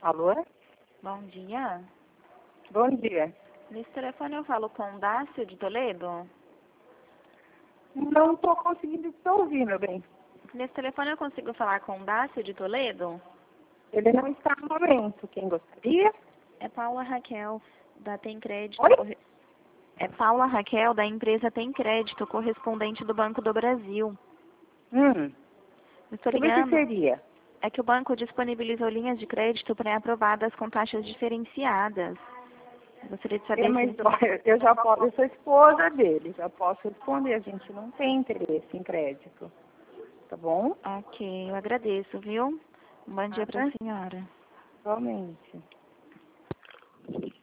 Alô? Bom dia. Bom dia. Nesse telefone eu falo com o Dácio de Toledo. Não estou conseguindo te ouvir, meu bem. Nesse telefone eu consigo falar com o Dácio de Toledo? Ele não está no momento. Quem gostaria? É Paula Raquel, da Tem Crédito. Oi? É Paula Raquel, da empresa Tem Crédito, correspondente do Banco do Brasil. Estou Sobre o que ligando. seria? É que o banco disponibilizou linhas de crédito pré-aprovadas com taxas diferenciadas. Gostaria de saber Mas se... olha, eu sou esposa dele, já posso responder. A gente não tem interesse em crédito. Tá bom? Ok, eu agradeço, viu? Um bom dia para a Nada. senhora. Igualmente.